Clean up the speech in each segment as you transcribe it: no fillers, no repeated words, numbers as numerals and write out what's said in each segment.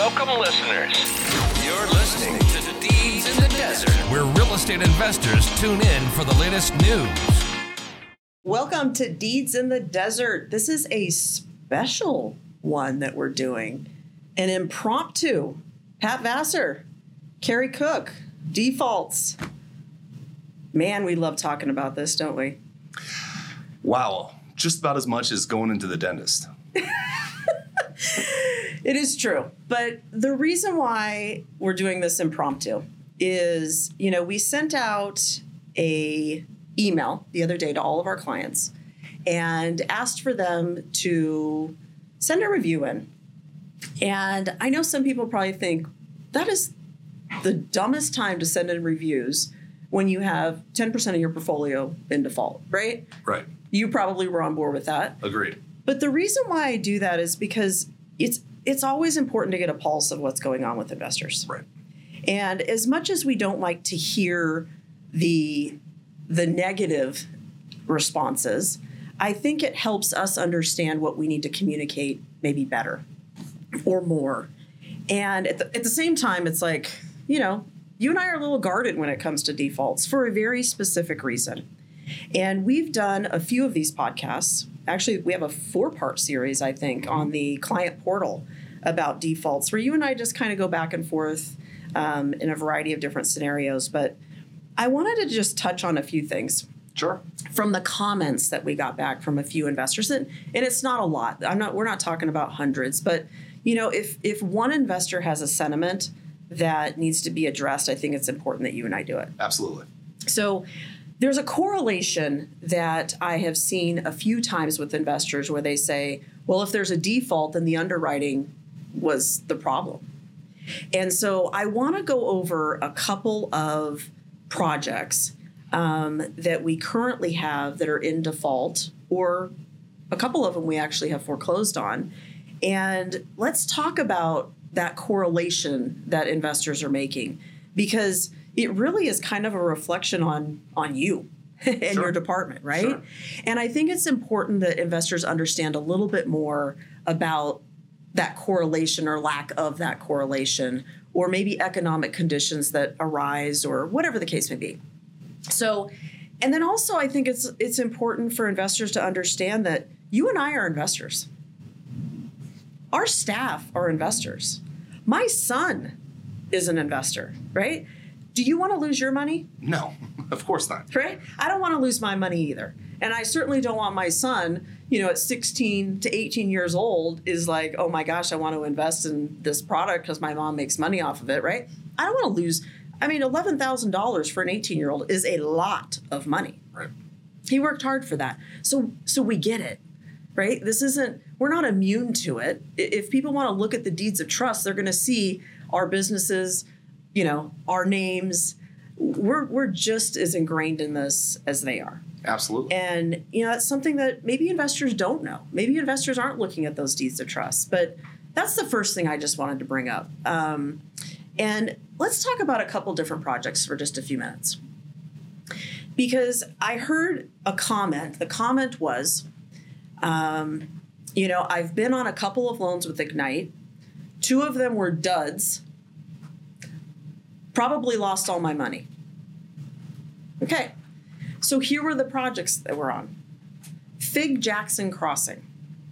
Welcome, listeners. You're listening to the Deeds in the Desert, where real estate investors tune in for the latest news. Welcome to Deeds in the Desert. This is a special one that we're doing. An impromptu. Pat Vassar, Carrie Cook, defaults. Man, we love talking about this, don't we? Wow. Just about as much as going into the dentist. It is true. But the reason why we're doing this impromptu is, we sent out a email the other day to all of our clients and asked for them to send a review in. And I know some people probably think that is the dumbest time to send in reviews when you have 10% of your portfolio in default, right? Right. You probably were on board with that. Agreed. But the reason why I do that is because it's always important to get a pulse of what's going on with investors. Right. And as much as we don't like to hear the negative responses, I think it helps us understand what we need to communicate maybe better or more. And at the same time, it's like, you and I are a little guarded when it comes to defaults for a very specific reason. And we've done a few of these podcasts. Actually, we have a 4-part series, I think, on the client portal about defaults, where you and I just kind of go back and forth in a variety of different scenarios. But I wanted to just touch on a few things. Sure. From the comments that we got back from a few investors, and it's not a lot. We're not talking about hundreds, but if one investor has a sentiment that needs to be addressed, I think it's important that you and I do it. Absolutely. So there's a correlation that I have seen a few times with investors where they say, well, if there's a default, then the underwriting was the problem. And so I want to go over a couple of projects that we currently have that are in default, or a couple of them we actually have foreclosed on. And let's talk about that correlation that investors are making, because it really is kind of a reflection on you and Sure. your department, right? Sure. And I think it's important that investors understand a little bit more about that correlation or lack of that correlation, or maybe economic conditions that arise, or whatever the case may be. So, and then also I think it's important for investors to understand that you and I are investors. Our staff are investors. My son is an investor, right? Do you want to lose your money? No, of course not. Right? I don't want to lose my money either. And I certainly don't want my son, at 16 to 18 years old is like, oh my gosh, I want to invest in this product because my mom makes money off of it, right? I don't want to lose. $11,000 for an 18-year-old is a lot of money. Right. He worked hard for that. So we get it, right? We're not immune to it. If people want to look at the deeds of trust, they're going to see our businesses, our names. We're just as ingrained in this as they are. Absolutely. And, that's something that maybe investors don't know. Maybe investors aren't looking at those deeds of trust. But that's the first thing I just wanted to bring up. And let's talk about a couple different projects for just a few minutes. Because I heard a comment. The comment was, I've been on a couple of loans with Ignite. 2 of them were duds. Probably lost all my money. Okay. So here were the projects that we're on. Fig Jackson Crossing.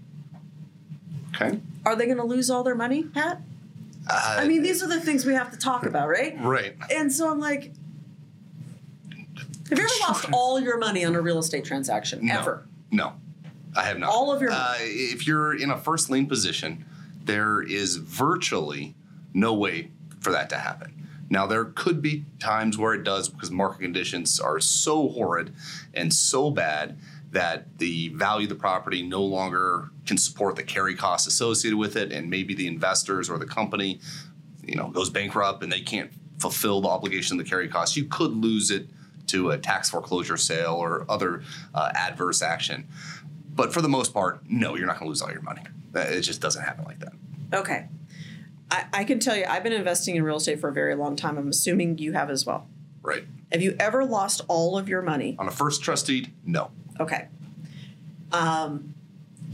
Okay. Are they going to lose all their money, Pat? These are the things we have to talk about, right? Right. And so I'm like, have you ever lost all your money on a real estate transaction? No. Ever? No, I have not. All of your if you're in a first lien position, there is virtually no way for that to happen. Now, there could be times where it does because market conditions are so horrid and so bad that the value of the property no longer can support the carry costs associated with it, and maybe the investors or the company, goes bankrupt and they can't fulfill the obligation of the carry costs. You could lose it to a tax foreclosure sale or other adverse action. But for the most part, no, you're not going to lose all your money. It just doesn't happen like that. Okay. I can tell you, I've been investing in real estate for a very long time. I'm assuming you have as well. Right. Have you ever lost all of your money? On a first trust deed, no. Okay.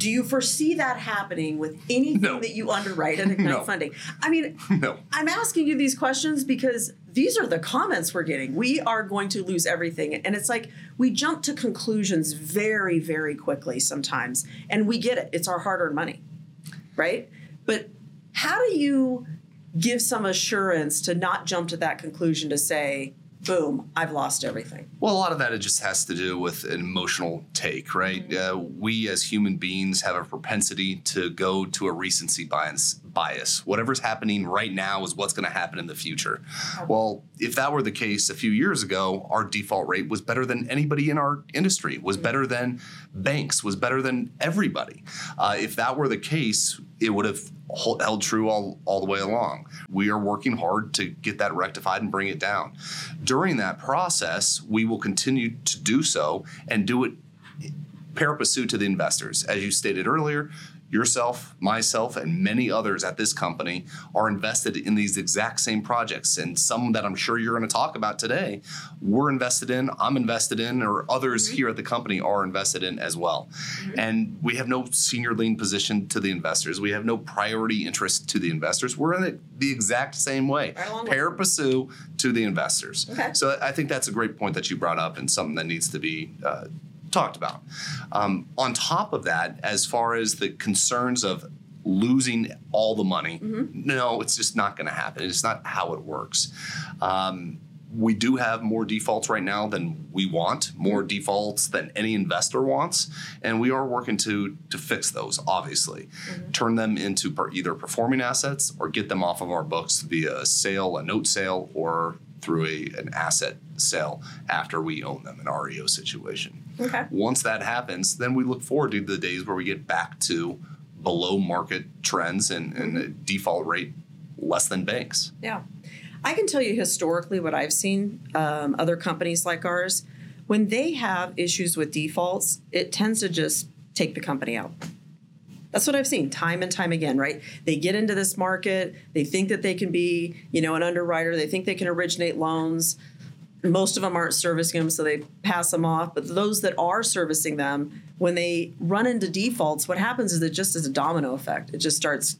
Do you foresee that happening with anything that you underwrite at Ignite Funding? I mean, I'm asking you these questions because these are the comments we're getting. We are going to lose everything. And it's like we jump to conclusions very, very quickly sometimes. And we get it. It's our hard-earned money, right? But how do you give some assurance to not jump to that conclusion to say, boom, I've lost everything? Well, a lot of that, it just has to do with an emotional take, right? We as human beings have a propensity to go to a recency bias. Whatever's happening right now is what's going to happen in the future. Well, if that were the case a few years ago, our default rate was better than anybody in our industry, was better than banks, was better than everybody. If that were the case, it would have held true all the way along. We are working hard to get that rectified and bring it down. During that process, we will continue to do so and do it pari passu to the investors. As you stated earlier, yourself, myself, and many others at this company are invested in these exact same projects. And some that I'm sure you're going to talk about today, we're invested in, I'm invested in, or others here at the company are invested in as well. And we have no senior lien position to the investors. We have no priority interest to the investors. We're in it the exact same way, pari passu to the investors. So I think that's a great point that you brought up and something that needs to be talked about. On top of that, as far as the concerns of losing all the money, no, it's just not going to happen. It's not how it works. We do have more defaults right now than we want, more defaults than any investor wants, and we are working to fix those, obviously. Turn them into either performing assets or get them off of our books via a sale, a note sale, or through an asset sale after we own them, an REO situation. Once that happens, then we look forward to the days where we get back to below market trends and a default rate less than banks. I can tell you historically what I've seen other companies like ours, when they have issues with defaults, it tends to just take the company out. That's what I've seen time and time again, right? They get into this market. They think that they can be, an underwriter. They think they can originate loans. Most of them aren't servicing them, so they pass them off. But those that are servicing them, when they run into defaults, what happens is it just is a domino effect. It just starts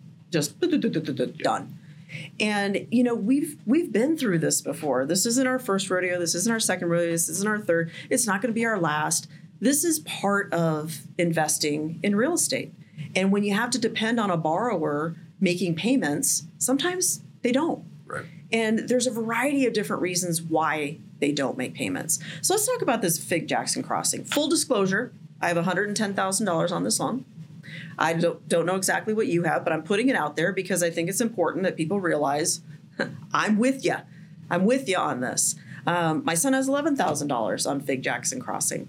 done. And, we've been through this before. This isn't our first rodeo. This isn't our second rodeo. This isn't our third. It's not going to be our last. This is part of investing in real estate. And when you have to depend on a borrower making payments, sometimes they don't. Right. And there's a variety of different reasons why they don't make payments. So let's talk about this Fig Jackson Crossing. Full disclosure, I have $110,000 on this loan. I don't know exactly what you have, but I'm putting it out there because I think it's important that people realize I'm with you. I'm with you on this. My son has $11,000 on Fig Jackson Crossing.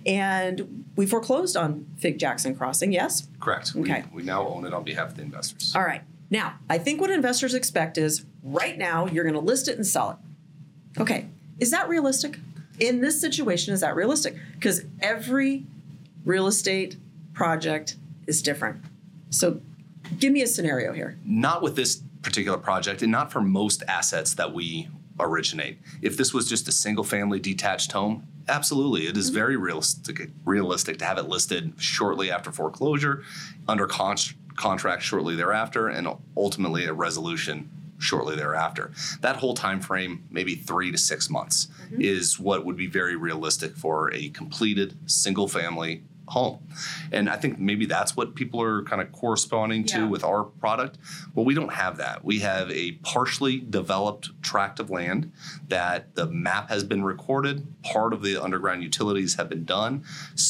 And we foreclosed on Fig Jackson Crossing, yes? Correct. Okay. We now own it on behalf of the investors. All right. Now, I think what investors expect is right now you're going to list it and sell it. Okay. Is that realistic? In this situation, is that realistic? Because every real estate project is different. So give me a scenario here. Not with this particular project and not for most assets that we originate. If this was just a single family detached home, absolutely. It is very realistic to have it listed shortly after foreclosure, under contract shortly thereafter, and ultimately a resolution shortly thereafter. That whole time frame, maybe 3 to 6 months, is what would be very realistic for a completed single family home. And I think maybe that's what people are kind of corresponding to with our product. Well, we don't have that. We have a partially developed tract of land that the map has been recorded. Part of the underground utilities have been done.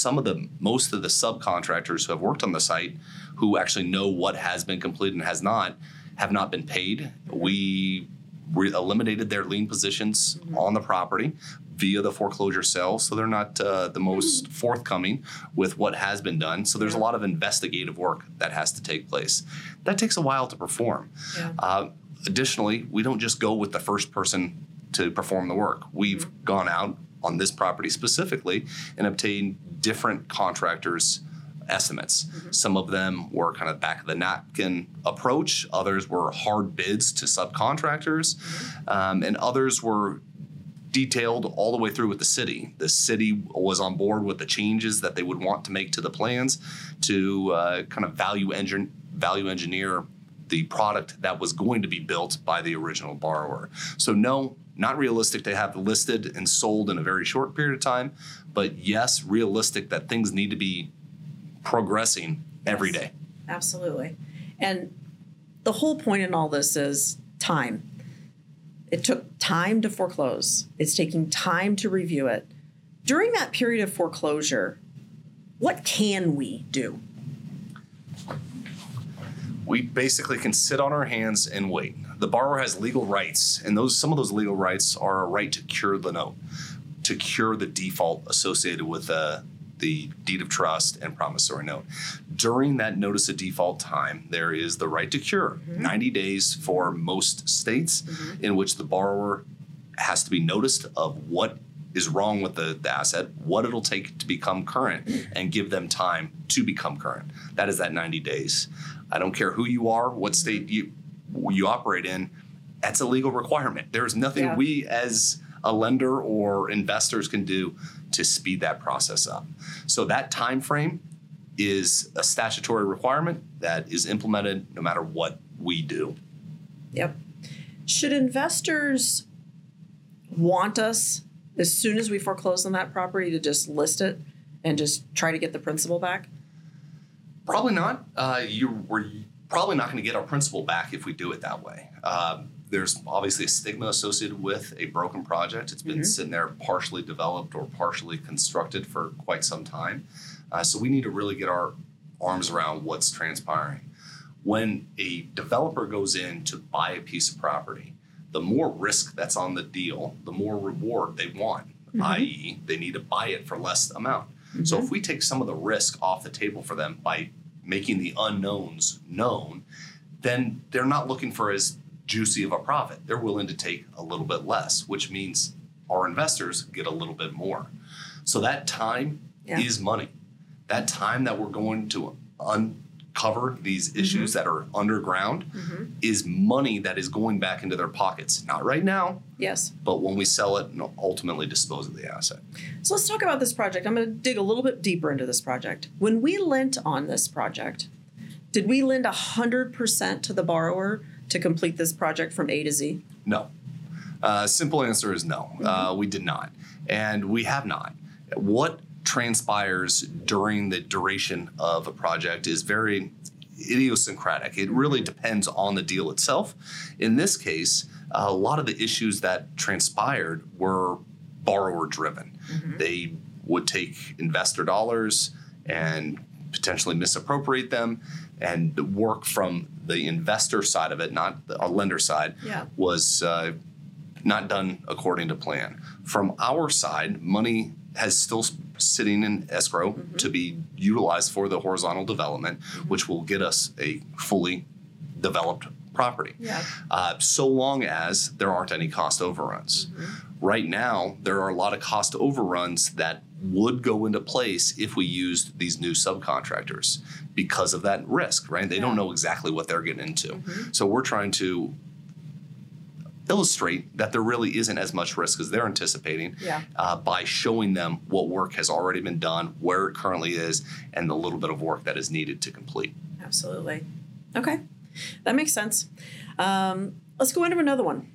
Most of the subcontractors who have worked on the site, who actually know what has been completed and has not, have not been paid. We eliminated their lien positions on the property via the foreclosure sale, so they're not the most forthcoming with what has been done. So there's a lot of investigative work that has to take place. That takes a while to perform. Additionally, we don't just go with the first person to perform the work. We've gone out on this property specifically and obtained different contractors' estimates. Some of them were kind of back of the napkin approach. Others were hard bids to subcontractors. And others were detailed all the way through with the city. The city was on board with the changes that they would want to make to the plans to kind of value engineer the product that was going to be built by the original borrower. So no, not realistic to have listed and sold in a very short period of time, but yes, realistic that things need to be progressing every day. Absolutely. And the whole point in all this is time. It took time to foreclose. It's taking time to review it. During that period of foreclosure, what can we do? We basically can sit on our hands and wait. The borrower has legal rights, and some of those legal rights are a right to cure the note, to cure the default associated with the deed of trust and promissory note. During that notice of default time, there is the right to cure, 90 days for most states, in which the borrower has to be noticed of what is wrong with the asset, what it'll take to become current, and give them time to become current. That is that 90 days. I don't care who you are, what state you operate in, that's a legal requirement. There's nothing we as a lender or investors can do to speed that process up. So that time frame is a statutory requirement that is implemented no matter what we do. Yep. Should investors want us, as soon as we foreclose on that property, to just list it and just try to get the principal back? Probably not. We're probably not going to get our principal back if we do it that way. There's obviously a stigma associated with a broken project. It's been sitting there partially developed or partially constructed for quite some time. So we need to really get our arms around what's transpiring. When a developer goes in to buy a piece of property, the more risk that's on the deal, the more reward they want, i.e. they need to buy it for less amount. So if we take some of the risk off the table for them by making the unknowns known, then they're not looking for as juicy of a profit. They're willing to take a little bit less, which means our investors get a little bit more. So that time is money. That time that we're going to uncover these issues that are underground is money that is going back into their pockets. Not right now. Yes. But when we sell it and ultimately dispose of the asset. So let's talk about this project. I'm going to dig a little bit deeper into this project. When we lent on this project, did we lend 100% to the borrower to complete this project from A to Z? No. Simple answer is no. We did not. And we have not. What transpires during the duration of a project is very idiosyncratic. It really depends on the deal itself. In this case, a lot of the issues that transpired were borrower driven. They would take investor dollars and potentially misappropriate them, and work from the investor side of it, not the lender side, was not done according to plan. From our side, money has still sitting in escrow to be utilized for the horizontal development, which will get us a fully developed property. So long as there aren't any cost overruns. Right now, there are a lot of cost overruns that would go into place if we used these new subcontractors because of that risk, right? They don't know exactly what they're getting into. So we're trying to illustrate that there really isn't as much risk as they're anticipating by showing them what work has already been done, where it currently is, and the little bit of work that is needed to complete. Absolutely. Okay. That makes sense. Let's go into another one.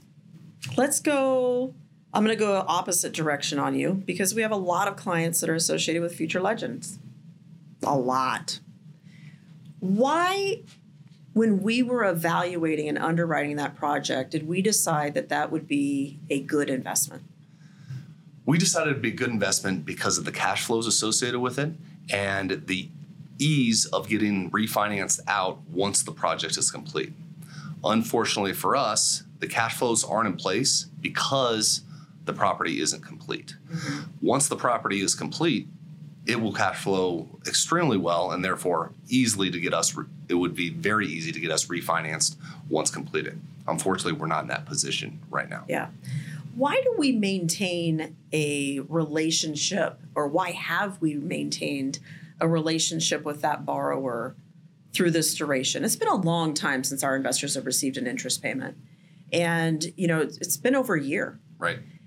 I'm going to go opposite direction on you because we have a lot of clients that are associated with Future Legends. A lot. Why, when we were evaluating and underwriting that project, did we decide that that would be a good investment? We decided it'd be a good investment because of the cash flows associated with it and the ease of getting refinanced out once the project is complete. Unfortunately for us, the cash flows aren't in place because the property isn't complete. Once the property is complete, it will cash flow extremely well, and therefore it would be very easy to get us refinanced once completed. Unfortunately, we're not in that position right now. Yeah. Why do we maintain a relationship, or why have we maintained a relationship with that borrower through this duration? It's been a long time since our investors have received an interest payment. And, it's been over a year. Right.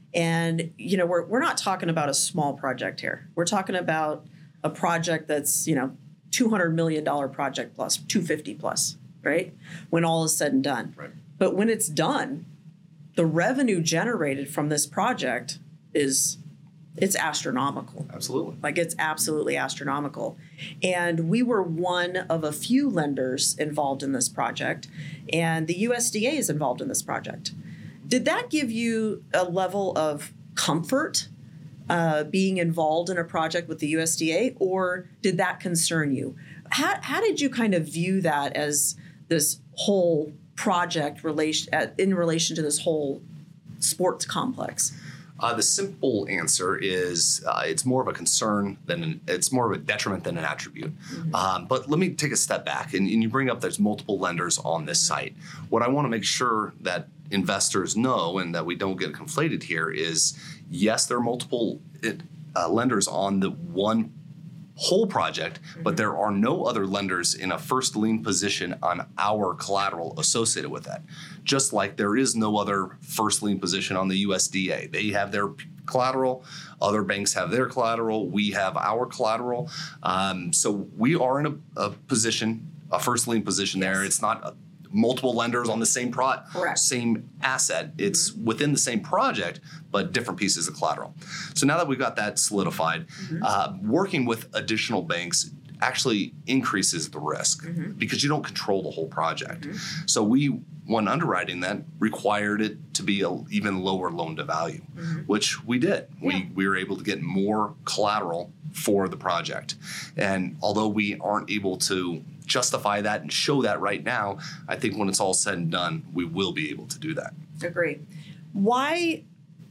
And, we're not talking about a small project here. We're talking about a project that's, $200 million project plus, 250 plus, right? When all is said and done. Right. But when it's done, the revenue generated from this project it's astronomical. Absolutely. Like, it's absolutely astronomical. And we were one of a few lenders involved in this project, and the USDA is involved in this project. Did that give you a level of comfort being involved in a project with the USDA, or did that concern you? How did you kind of view that as this whole project in relation to this whole sports complex? The simple answer is it's more of a concern it's more of a detriment than an attribute. Mm-hmm. But let me take a step back, and you bring up there's multiple lenders on this site. What I want to make sure that investors know and that we don't get conflated here is, yes, there are multiple lenders on the one whole project, but there are no other lenders in a first lien position on our collateral associated with that. Just like there is no other first lien position on the USDA. They have their collateral, other banks have their collateral, we have our collateral. So we are in a position, a first lien position there. It's not multiple lenders on the same same asset. It's within the same project, but different pieces of collateral. So now that we've got that solidified, working with additional banks actually increases the risk because you don't control the whole project. So when underwriting that, required it to be an even lower loan to value, which we did. Yeah. We were able to get more collateral for the project. And although we aren't able to justify that and show that right now, I think when it's all said and done, we will be able to do that. Agree. Why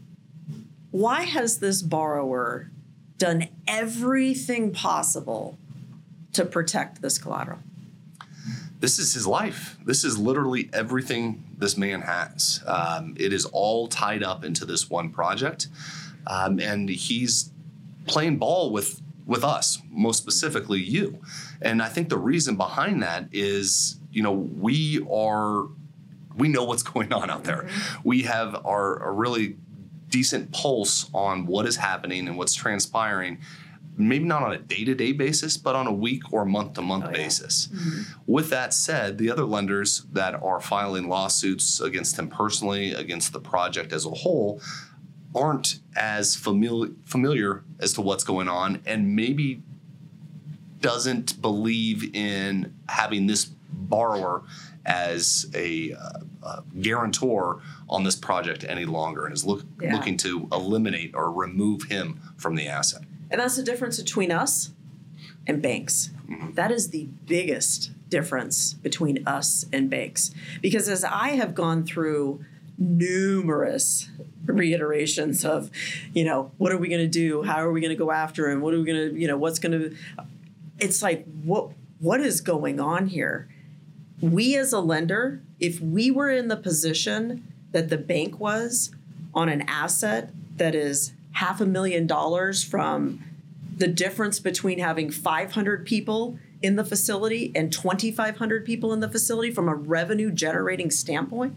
has this borrower done everything possible to protect this collateral? This is his life. This is literally everything this man has. It is all tied up into this one project. And he's playing ball with us, most specifically you. And I think the reason behind that is, we know what's going on out there. We have a really decent pulse on what is happening and what's transpiring, maybe not on a day-to-day basis, but on a week or month-to-month basis. With that said, the other lenders that are filing lawsuits against him personally, against the project as a whole, aren't as familiar as to what's going on, and maybe doesn't believe in having this borrower as a guarantor on this project any longer, and is looking to eliminate or remove him from the asset. And that's the difference between us and banks. That is the biggest difference between us and banks. Because as I have gone through numerous reiterations of, what are we going to do? How are we going to go after him? What are we going to, it's like, what is going on here? We as a lender, if we were in the position that the bank was on an asset that is $500,000 from the difference between having 500 people in the facility and 2,500 people in the facility from a revenue generating standpoint,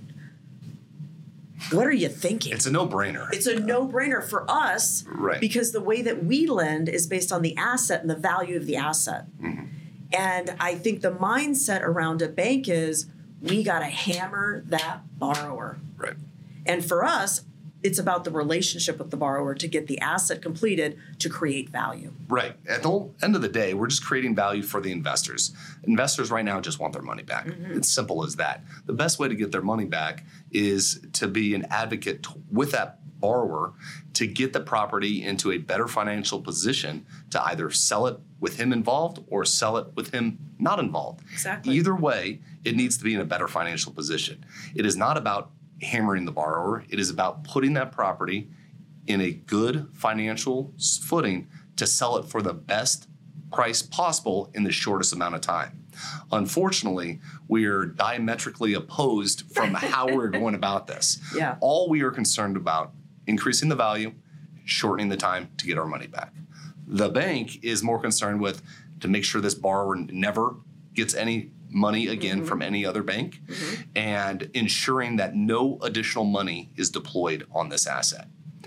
what are you thinking? It's a no-brainer. It's a no-brainer for us, right? Because the way that we lend is based on the asset and the value of the asset. And I think the mindset around a bank is we got to hammer that borrower. Right. And for us, it's about the relationship with the borrower to get the asset completed to create value. Right. At the end of the day, we're just creating value for the investors. Investors right now just want their money back. It's simple as that. The best way to get their money back is to be an advocate with that borrower to get the property into a better financial position to either sell it with him involved or sell it with him not involved. Exactly. Either way, it needs to be in a better financial position. It is not about hammering the borrower. It is about putting that property in a good financial footing to sell it for the best price possible in the shortest amount of time. Unfortunately, we are diametrically opposed from how we're going about this. Yeah. All we are concerned about, increasing the value, shortening the time to get our money back. The bank is more concerned with to make sure this borrower never gets any money again from any other bank, and ensuring that no additional money is deployed on this asset.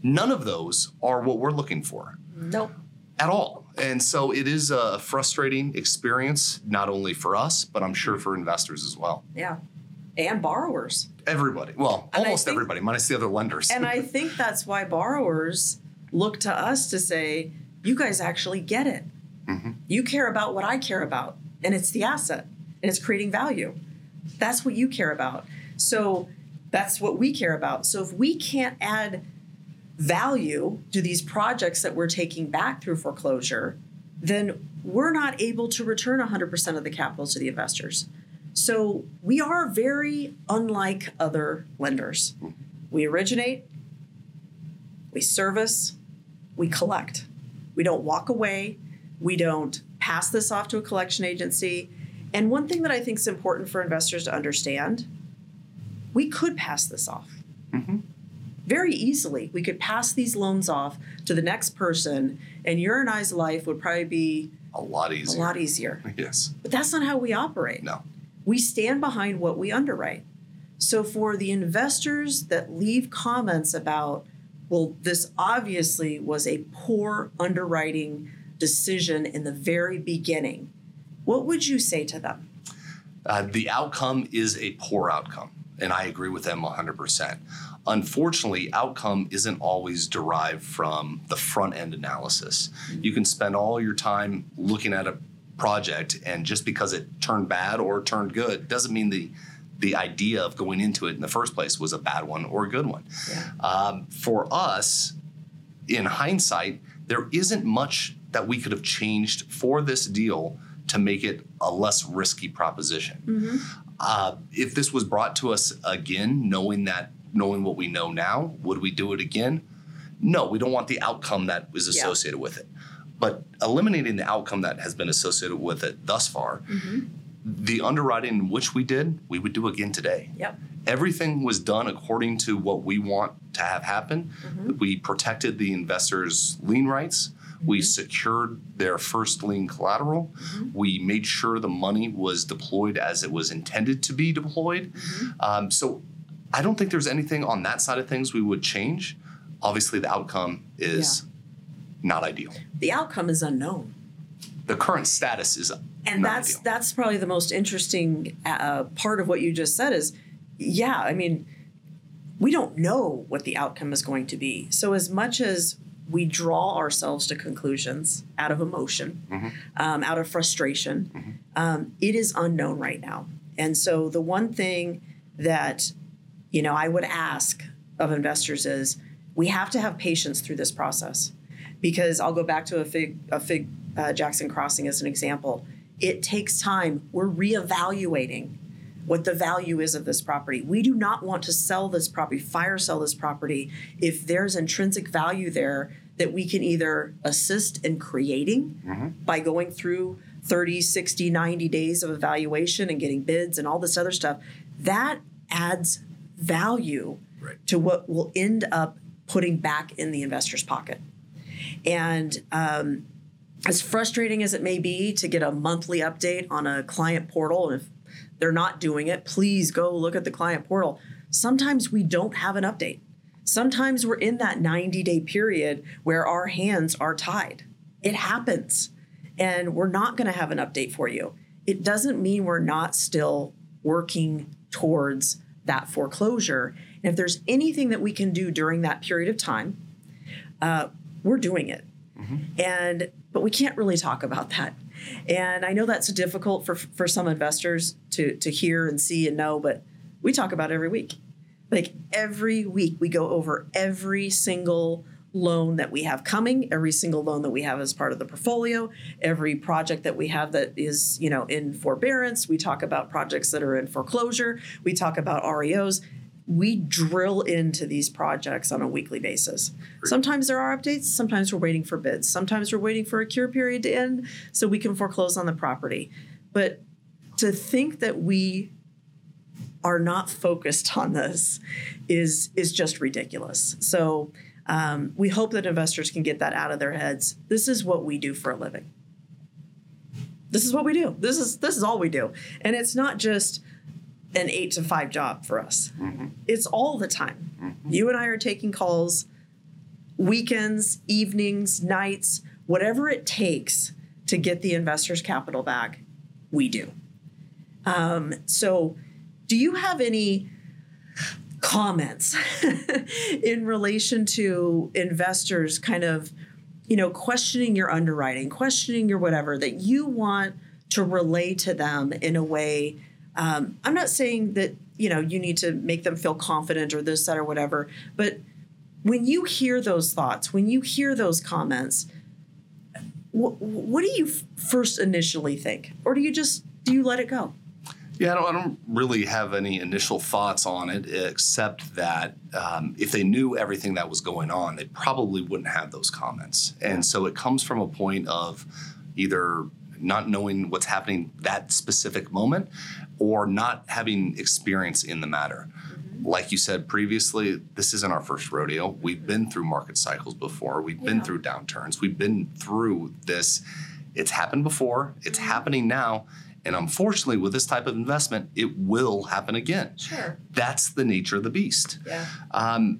None of those are what we're looking for. Nope. At all. And so it is a frustrating experience, not only for us, but I'm sure for investors as well. Yeah. And borrowers. Everybody. Well, And almost everybody, minus the other lenders. And I think that's why borrowers look to us to say, you guys actually get it. Mm-hmm. You care about what I care about, and it's the asset, and it's creating value. That's what you care about. So that's what we care about. So if we can't add value to these projects that we're taking back through foreclosure, then we're not able to return 100% of the capital to the investors. So we are very unlike other lenders. We originate, we service, we collect. We don't walk away. We don't pass this off to a collection agency. And one thing that I think is important for investors to understand, we could pass this off. Mm-hmm. Very easily. We could pass these loans off to the next person, and your and I's life would probably be a lot easier. Yes. But that's not how we operate. No. We stand behind what we underwrite. So for the investors that leave comments about, well, this obviously was a poor underwriting decision in the very beginning, what would you say to them? The outcome is a poor outcome, and I agree with them 100%. Unfortunately, outcome isn't always derived from the front end analysis. You can spend all your time looking at a project, and just because it turned bad or turned good doesn't mean the idea of going into it in the first place was a bad one or a good one. Yeah. For us, in hindsight, there isn't much that we could have changed for this deal to make it a less risky proposition. Mm-hmm. If this was brought to us again, knowing what we know now, would we do it again? No, we don't want the outcome that is associated with it. But eliminating the outcome that has been associated with it thus far, Mm-hmm. the underwriting which we did, we would do again today. Yep. Everything was done according to what we want to have happen. Mm-hmm. We protected the investors' lien rights. We secured their first lien collateral. Mm-hmm. We made sure the money was deployed as it was intended to be deployed. Mm-hmm. So I don't think there's anything on that side of things we would change. Obviously, the outcome is not ideal. The outcome is unknown. The current status is And not ideal. that's probably the most interesting part of what you just said is, I mean, we don't know what the outcome is going to be. So as much as we draw ourselves to conclusions out of emotion, Mm-hmm. out of frustration, it is unknown right now. And so the one thing that, I would ask of investors is we have to have patience through this process, because I'll go back to a Fig Jackson Crossing as an example. It takes time. We're reevaluating what the value is of this property. We do not want to sell this property, fire sell this property, if there's intrinsic value there that we can either assist in creating by going through 30, 60, 90 days of evaluation and getting bids and all this other stuff. That adds value to what will end up putting back in the investor's pocket. And as frustrating as it may be to get a monthly update on a client portal, and if they're not doing it, please go look at the client portal. Sometimes we don't have an update. Sometimes we're in that 90-day period where our hands are tied. It happens. And we're not going to have an update for you. It doesn't mean we're not still working towards that foreclosure. And if there's anything that we can do during that period of time, we're doing it. But we can't really talk about that. And I know that's difficult for some investors to hear and see and know, but we talk about it every week. Like every week we go over every single loan that we have coming, every single loan that we have as part of the portfolio, every project that we have that is, in forbearance. We talk about projects that are in foreclosure. We talk about REOs. We drill into these projects on a weekly basis. Sometimes there are updates. Sometimes we're waiting for bids. Sometimes we're waiting for a cure period to end so we can foreclose on the property. But to think that we are not focused on this is just ridiculous. So we hope that investors can get that out of their heads. This is what we do for a living. This is what we do. This is all we do. And it's not just an 8 to 5 job for us. It's all the time. You and I are taking calls weekends, evenings, nights, whatever it takes to get the investors' capital back, we do. So do you have any comments in relation to investors kind of, questioning your underwriting, questioning your whatever, that you want to relay to them in a way? I'm not saying that, you need to make them feel confident or this, that, or whatever, but when you hear those thoughts, when you hear those comments, what do you first initially think? Or do you let it go? Yeah, I don't really have any initial thoughts on it, except that if they knew everything that was going on, they probably wouldn't have those comments. And so it comes from a point of either not knowing what's happening that specific moment or not having experience in the matter. Like you said previously, this isn't our first rodeo. We've been through market cycles before. We've been through downturns. We've been through this. It's happened before. It's happening now. And unfortunately, with this type of investment, it will happen again. Sure. That's the nature of the beast. Yeah. I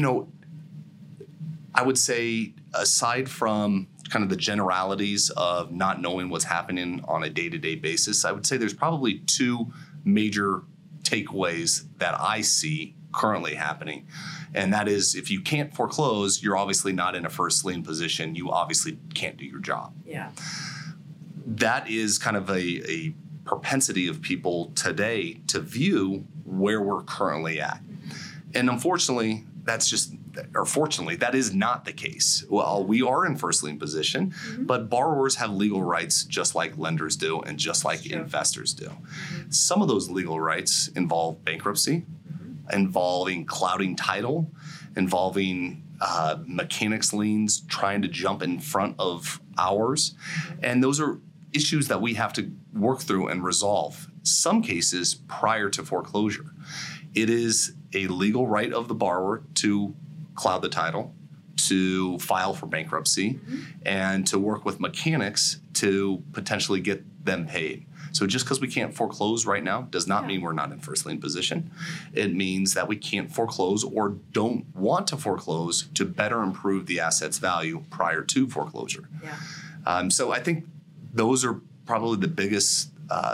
would say, aside from kind of the generalities of not knowing what's happening on a day-to-day basis, I would say there's probably two major takeaways that I see currently happening. And that is, if you can't foreclose, you're obviously not in a first lien position. You obviously can't do your job. Yeah. That is kind of a propensity of people today to view where we're currently at. And unfortunately, fortunately, that is not the case. Well, we are in first lien position, but borrowers have legal rights just like lenders do and just like investors do. Some of those legal rights involve bankruptcy, involving clouding title, involving mechanics liens trying to jump in front of ours. And those are issues that we have to work through and resolve, some cases prior to foreclosure. It is a legal right of the borrower to cloud the title, to file for bankruptcy, and to work with mechanics to potentially get them paid. So just because we can't foreclose right now does not mean we're not in first lien position. It means that we can't foreclose or don't want to foreclose to better improve the asset's value prior to foreclosure. Yeah. So I think those are probably the biggest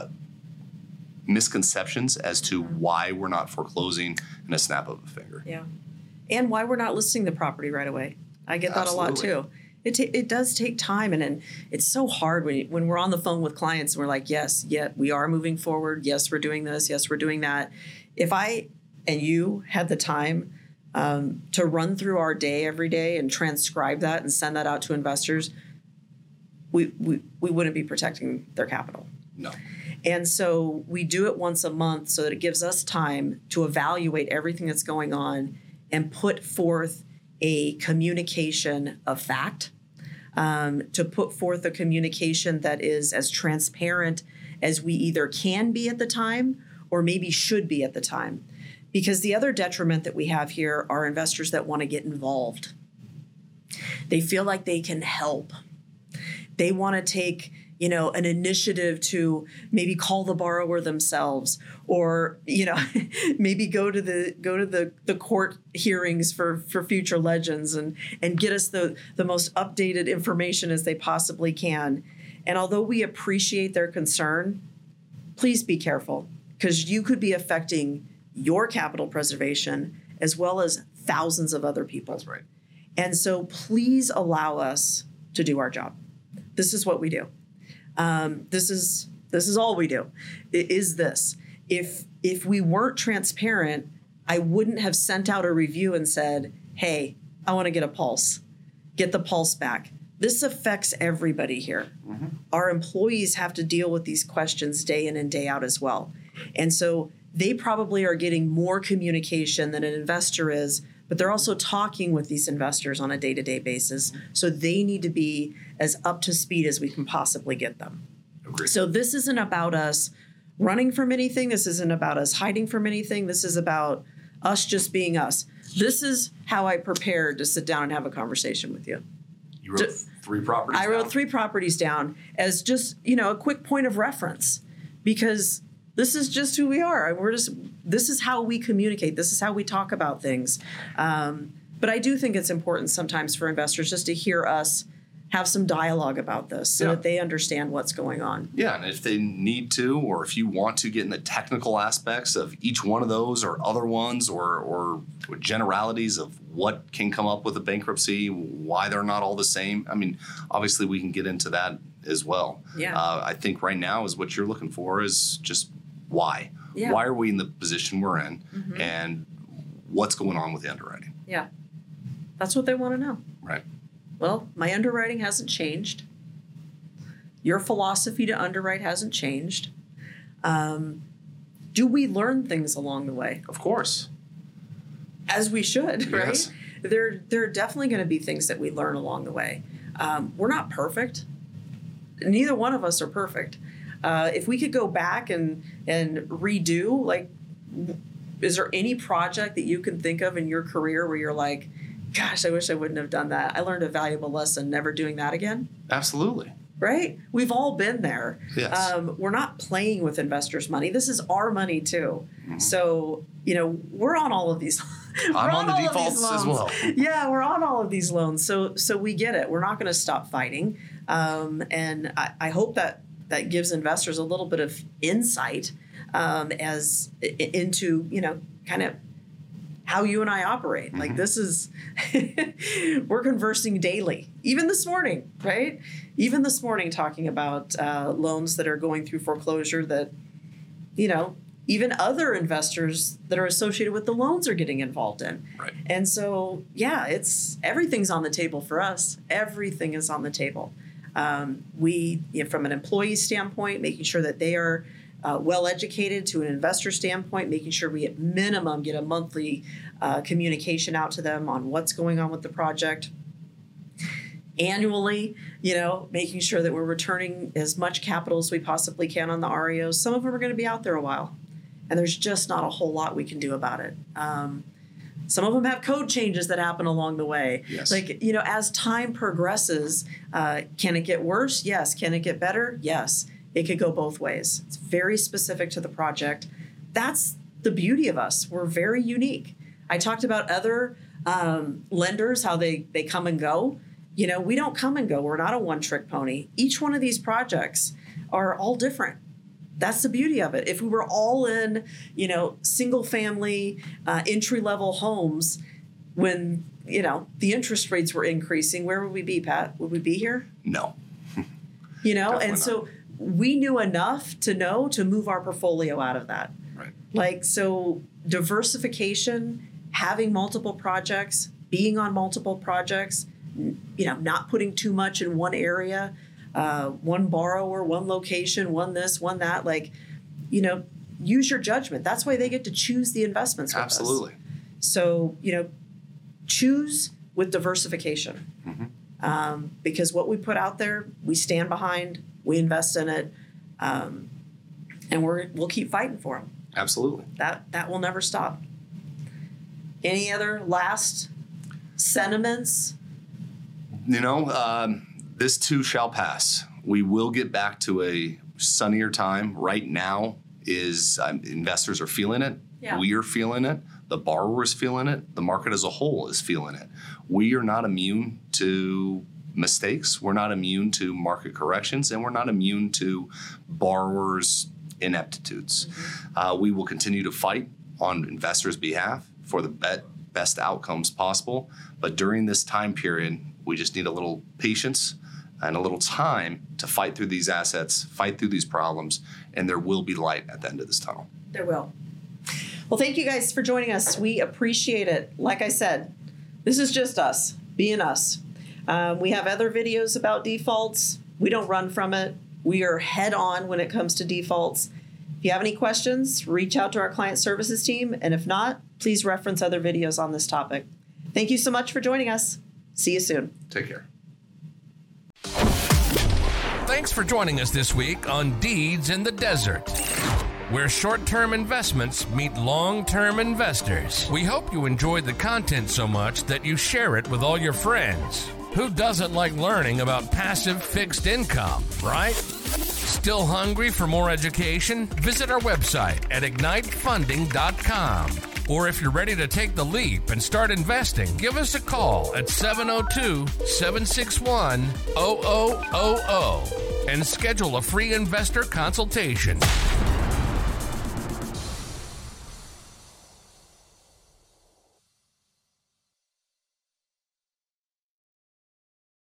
misconceptions as to why we're not foreclosing in a snap of a finger. Yeah. And why we're not listing the property right away. I get that a lot too. It does take time, and it's so hard when we're on the phone with clients and we're like, yes, we are moving forward. Yes, we're doing this. Yes, we're doing that. If I and you had the time to run through our day every day and transcribe that and send that out to investors, we wouldn't be protecting their capital. No. And so we do it once a month so that it gives us time to evaluate everything that's going on and put forth a communication of fact, to put forth a communication that is as transparent as we either can be at the time or maybe should be at the time. Because the other detriment that we have here are investors that want to get involved. They feel like they can help. They want to take, an initiative to maybe call the borrower themselves, or, maybe go to the court hearings for future legends and get us the most updated information as they possibly can. And although we appreciate their concern, please be careful, because you could be affecting your capital preservation as well as thousands of other people. That's right. And so please allow us to do our job. This is what we do. This is all we do. It is this. If we weren't transparent, I wouldn't have sent out a review and said, hey, I want to get a pulse. Get the pulse back. This affects everybody here. Mm-hmm. Our employees have to deal with these questions day in and day out as well. And so they probably are getting more communication than an investor is, but they're also talking with these investors on a day-to-day basis. So they need to be as up to speed as we can possibly get them. Agreed. So this isn't about us running from anything. This isn't about us hiding from anything. This is about us just being us. This is how I prepared to sit down and have a conversation with you. You wrote 3 properties down? I wrote 3 properties down as just, a quick point of reference, because this is just who we are. This is how we communicate. This is how we talk about things. But I do think it's important sometimes for investors just to hear us have some dialogue about this so that they understand what's going on. Yeah, and if they need to, or if you want to get in the technical aspects of each one of those or other ones or generalities of what can come up with a bankruptcy, why they're not all the same, I mean, obviously we can get into that as well. Yeah. I think right now is what you're looking for is just why. Yeah. Why are we in the position we're in, and what's going on with the underwriting? Yeah. That's what they want to know. Right. Well, my underwriting hasn't changed. Your philosophy to underwrite hasn't changed. Do we learn things along the way? Of course. As we should, right? Yes. There are definitely going to be things that we learn along the way. We're not perfect. Neither one of us are perfect. If we could go back and redo, like, is there any project that you can think of in your career where you're like, gosh, I wish I wouldn't have done that. I learned a valuable lesson, never doing that again. Absolutely. Right? We've all been there. Yes. We're not playing with investors' money. This is our money too. So, we're on all of these. I'm on the defaults as well. Yeah, we're on all of these loans. So we get it. We're not going to stop fighting. And I hope that gives investors a little bit of insight as into, kind of how you and I operate. Like, this is, we're conversing daily, even this morning, right? Even this morning, talking about loans that are going through foreclosure that, even other investors that are associated with the loans are getting involved in. Right. And so, everything's on the table for us. Everything is on the table. We, from an employee standpoint, making sure that they are well educated, to an investor standpoint, making sure we at minimum get a monthly communication out to them on what's going on with the project. Annually, making sure that we're returning as much capital as we possibly can on the REOs. Some of them are going to be out there a while, and there's just not a whole lot we can do about it. Some of them have code changes that happen along the way. Yes. Like, as time progresses, can it get worse? Yes. Can it get better? Yes. It could go both ways. It's very specific to the project. That's the beauty of us. We're very unique. I talked about other lenders, how they come and go. We don't come and go. We're not a one-trick pony. Each one of these projects are all different. That's the beauty of it. If we were all in, single-family, entry-level homes when, the interest rates were increasing, where would we be, Pat? Would we be here? No. And so we knew enough to know to move our portfolio out of that. Right. So diversification, having multiple projects, being on multiple projects, not putting too much in one area, one borrower, one location, one this, one that, use your judgment. That's why they get to choose the investments with Absolutely. us. So, choose with diversification. Because what we put out there, we stand behind, we invest in it, and we'll keep fighting for them. Absolutely. That will never stop. Any other last sentiments? This too shall pass. We will get back to a sunnier time. Right now is investors are feeling it. Yeah. We are feeling it. The borrower is feeling it. The market as a whole is feeling it. We are not immune to mistakes. We're not immune to market corrections, and we're not immune to borrowers' ineptitudes. We will continue to fight on investors' behalf for the best outcomes possible. But during this time period, we just need a little patience and a little time to fight through these assets, fight through these problems, and there will be light at the end of this tunnel. There will. Well, thank you guys for joining us. We appreciate it. Like I said, this is just us, being us. We have other videos about defaults. We don't run from it. We are head on when it comes to defaults. If you have any questions, reach out to our client services team. And if not, please reference other videos on this topic. Thank you so much for joining us. See you soon. Take care. Thanks for joining us this week on Deeds in the Desert, where short-term investments meet long-term investors. We hope you enjoyed the content so much that you share it with all your friends. Who doesn't like learning about passive fixed income, right? Still hungry for more education? Visit our website at ignitefunding.com. Or if you're ready to take the leap and start investing, give us a call at 702-761-0000 and schedule a free investor consultation.